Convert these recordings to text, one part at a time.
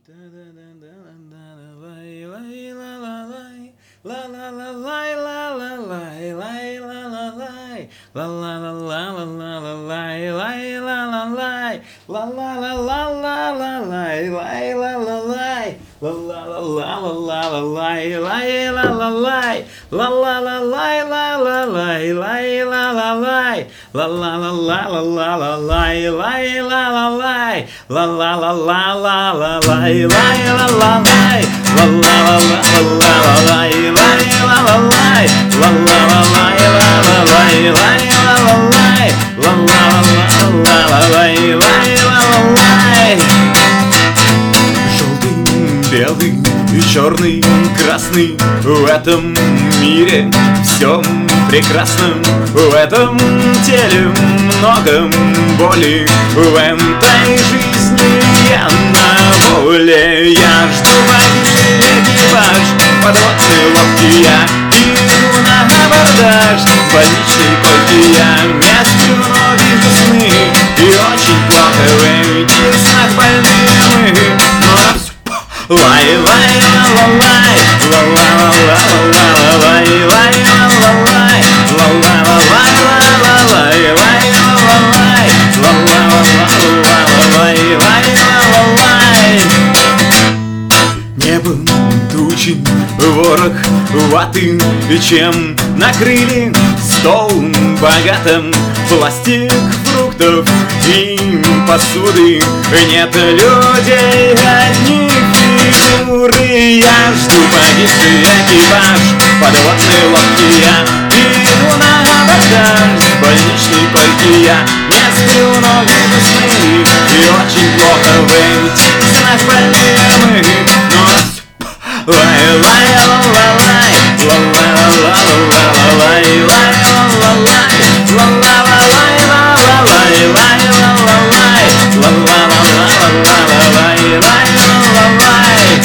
Желтый, белый, черный, красный. В этом мире всем прекрасном. В этом теле много боли. В этой жизни я на воле. Я жду погибший экипаж подводной лодки. Я иду на абордаж с больничной койки. Я не сплю, но вижу сны. И очень плохо в этих снах больные мы. Но на всю лай, лай, ла, лай, ла, ла, ла, ла, ла, лай, лай, ла, ла, лай, ла, ла, ла, лай, ла, ла, лай, лай, ла, ла, лай, ла, ла, ла, ла, лай, лай, ла, ла, лай. Небо тучи, ворох ваты, чем накрыли стол богатым. Пластик, фруктов и посуды. Нет людей, одни фигуры. Я жду погибший экипаж подводной лодки. Я иду на абордаж с больничной койки. Я не сплю, но вижу сны. И очень плохо в этих снах больные мы. Но лай, лай, ла, ла, лай, ла, ла, ла, ла, ла, лай, лай, ла, ла, лай, ла, ла, ла, лай, ла, ла, лай, лай, ла, ла, лай, ла, ла, ла, ла, ла, лай, лай, ла, ла, лай.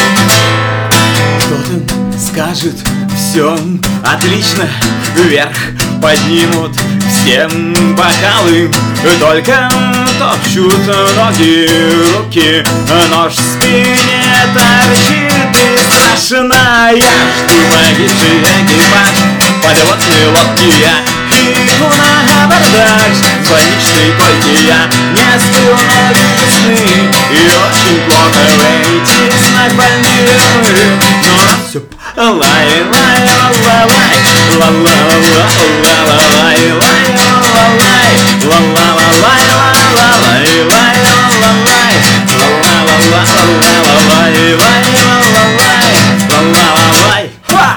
Кто-то скажет: все отлично, вверх поднимут всем бокалы. Только топчут ноги, руки, нож в спине торчит. И страшно, я жду погибший экипаж подводной лодки. Я иду на абордаж с больничной койки. Я не сплю, но вижу сны. И очень плохо в этих снах больные мы. Но все лай, лай, ла, ла, лай, ла, ла, ла, ла, ла, лай, лай, ла, ла, лай, ла, ла, ла, лай, ла, ла, лай, лай, ла, ла, лай, ла, ла, ла, ла, ла, лай, лай, ла, ла, лай, ла, ла, лай. Ха!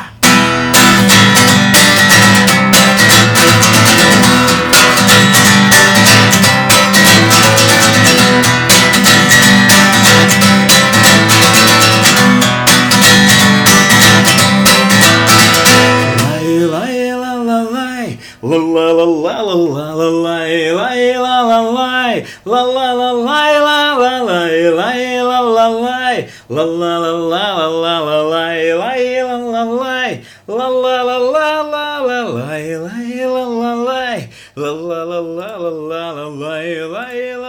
La la la la la la la lay lay la la lay la la la lay la la lay lay la la lay la la la la la la lay lay la la lay la la la la la la lay lay la la lay la la la la la la lay lay